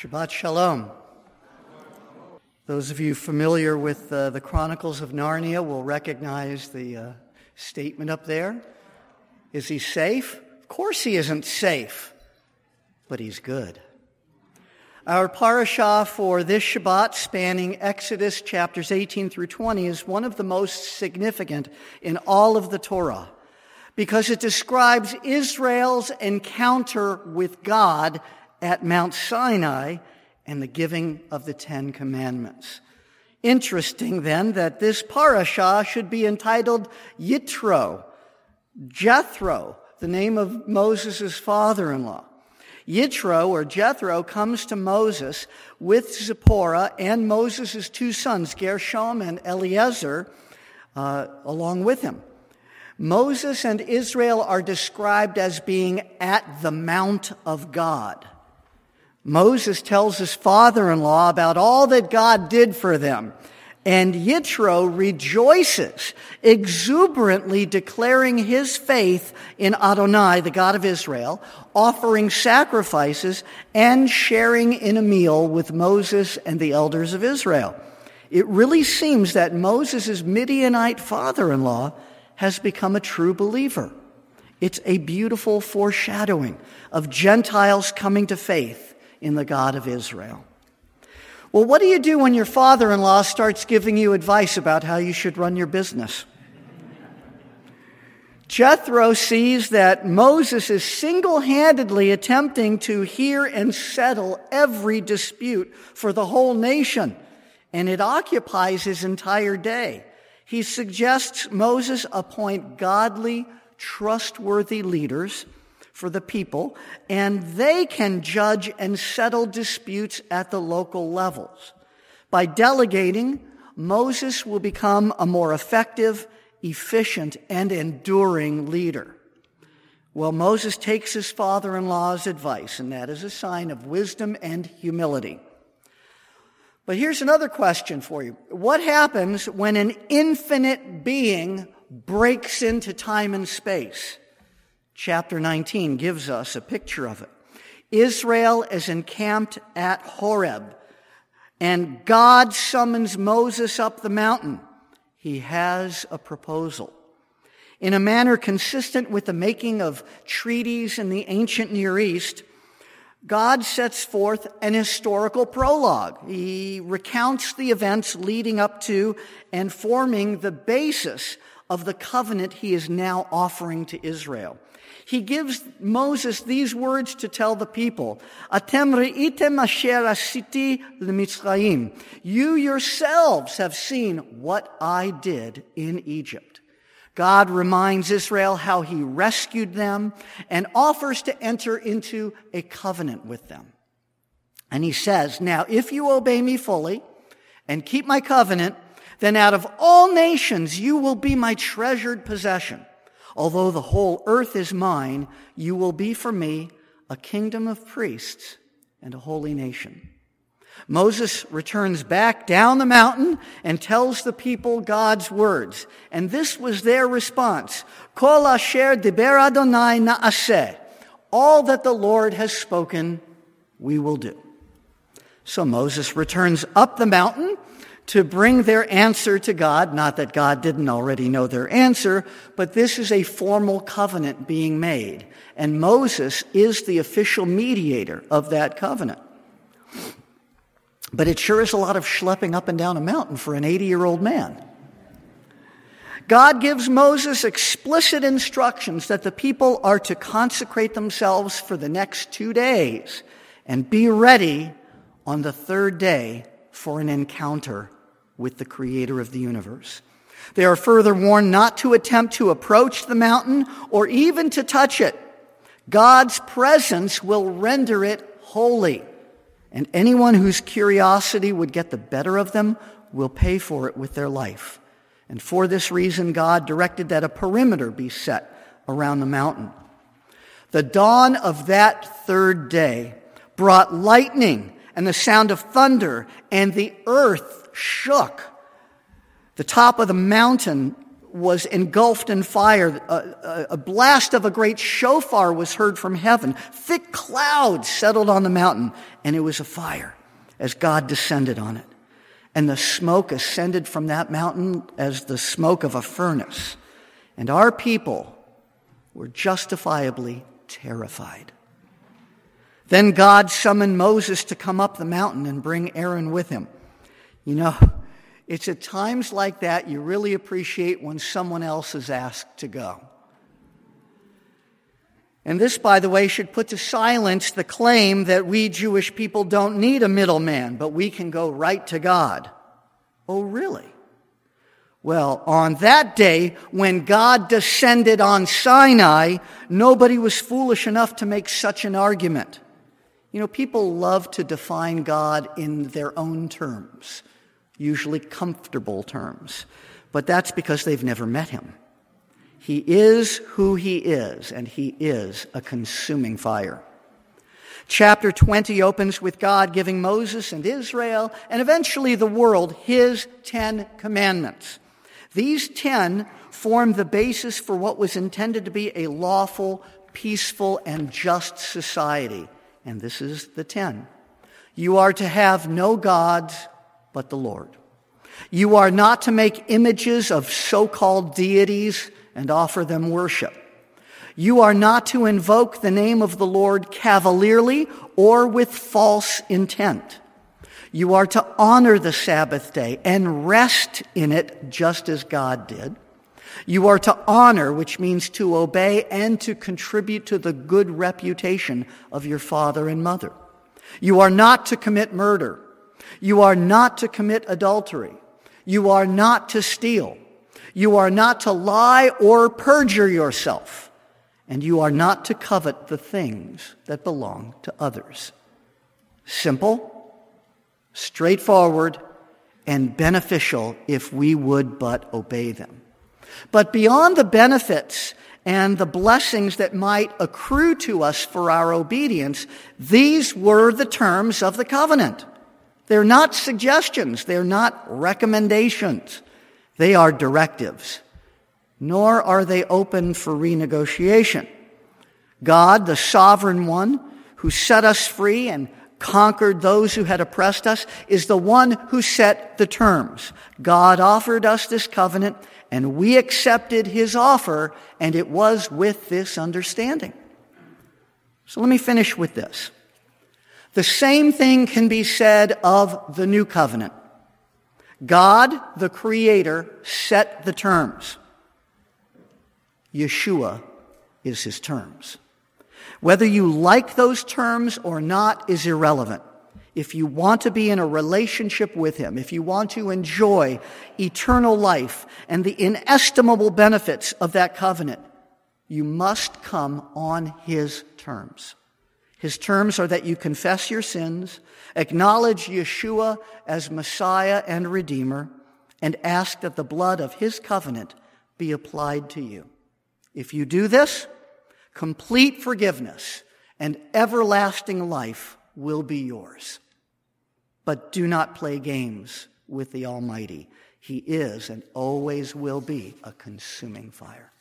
Shabbat Shalom. Those of you familiar with the Chronicles of Narnia will recognize the statement up there. Is he safe? Of course he isn't safe, but he's good. Our parashah for this Shabbat, spanning Exodus chapters 18 through 20, is one of the most significant in all of the Torah because it describes Israel's encounter with God at Mount Sinai and the giving of the Ten Commandments. Interesting, then, that this parashah should be entitled Yitro, Jethro, the name of Moses' father-in-law. Yitro, or Jethro, comes to Moses with Zipporah and Moses' two sons, Gershom and Eliezer, along with him. Moses and Israel are described as being at the Mount of God. Moses tells his father-in-law about all that God did for them, and Yitro rejoices, exuberantly declaring his faith in Adonai, the God of Israel, offering sacrifices and sharing in a meal with Moses and the elders of Israel. It really seems that Moses' Midianite father-in-law has become a true believer. It's a beautiful foreshadowing of Gentiles coming to faith in the God of Israel. Well, what do you do when your father-in-law starts giving you advice about how you should run your business? Jethro sees that Moses is single-handedly attempting to hear and settle every dispute for the whole nation, and it occupies his entire day. He suggests Moses appoint godly, trustworthy leaders for the people, and they can judge and settle disputes at the local levels. By delegating, Moses will become a more effective, efficient, and enduring leader. Well, Moses takes his father-in-law's advice, and that is a sign of wisdom and humility. But here's another question for you. What happens when an infinite being breaks into time and space? Chapter 19 gives us a picture of it. Israel is encamped at Horeb, and God summons Moses up the mountain. He has a proposal. In a manner consistent with the making of treaties in the ancient Near East, God sets forth an historical prologue. He recounts the events leading up to and forming the basis of the covenant he is now offering to Israel. He gives Moses these words to tell the people, Atem re'item asher asiti l'Mitzrayim. You yourselves have seen what I did in Egypt. God reminds Israel how he rescued them and offers to enter into a covenant with them. And he says, now if you obey me fully and keep my covenant, then out of all nations you will be my treasured possession. Although the whole earth is mine, you will be for me a kingdom of priests and a holy nation. Moses returns back down the mountain and tells the people God's words. And this was their response. Kol asher diber Adonai na'aseh. All that the Lord has spoken, we will do. So Moses returns up the mountain to bring their answer to God. Not that God didn't already know their answer, but this is a formal covenant being made. And Moses is the official mediator of that covenant. But it sure is a lot of schlepping up and down a mountain for an 80-year-old man. God gives Moses explicit instructions that the people are to consecrate themselves for the next 2 days and be ready on the third day for an encounter with the Creator of the universe. They are further warned not to attempt to approach the mountain or even to touch it. God's presence will render it holy, and anyone whose curiosity would get the better of them will pay for it with their life. And for this reason, God directed that a perimeter be set around the mountain. The dawn of that third day brought lightning and the sound of thunder, and the earth shook. The top of the mountain was engulfed in fire. A blast of a great shofar was heard from heaven. Thick clouds settled on the mountain, and it was a fire as God descended on it. And the smoke ascended from that mountain as the smoke of a furnace. And our people were justifiably terrified. Then God summoned Moses to come up the mountain and bring Aaron with him. You know, it's at times like that you really appreciate when someone else is asked to go. And this, by the way, should put to silence the claim that we Jewish people don't need a middleman, but we can go right to God. Oh, really? Well, on that day, when God descended on Sinai, nobody was foolish enough to make such an argument. You know, people love to define God in their own terms, usually comfortable terms, but that's because they've never met him. He is who he is, and he is a consuming fire. Chapter 20 opens with God giving Moses and Israel, and eventually the world, his 10 commandments. These 10 form the basis for what was intended to be a lawful, peaceful, and just society. And this is the 10. You are to have no gods but the Lord. You are not to make images of so-called deities and offer them worship. You are not to invoke the name of the Lord cavalierly or with false intent. You are to honor the Sabbath day and rest in it just as God did. You are to honor, which means to obey and to contribute to the good reputation of your father and mother. You are not to commit murder. You are not to commit adultery. You are not to steal. You are not to lie or perjure yourself. And you are not to covet the things that belong to others. Simple, straightforward, and beneficial if we would but obey them. But beyond the benefits and the blessings that might accrue to us for our obedience, these were the terms of the covenant. They're not suggestions. They're not recommendations. They are directives. Nor are they open for renegotiation. God, the sovereign one, who set us free and conquered those who had oppressed us, is the one who set the terms. God offered us this covenant, and we accepted his offer, and it was with this understanding. So let me finish with this. The same thing can be said of the new covenant. God, the Creator, set the terms. Yeshua is his terms. Whether you like those terms or not is irrelevant. If you want to be in a relationship with him, if you want to enjoy eternal life and the inestimable benefits of that covenant, you must come on his terms. His terms are that you confess your sins, acknowledge Yeshua as Messiah and Redeemer, and ask that the blood of his covenant be applied to you. If you do this, complete forgiveness and everlasting life will be yours. But do not play games with the Almighty. He is and always will be a consuming fire.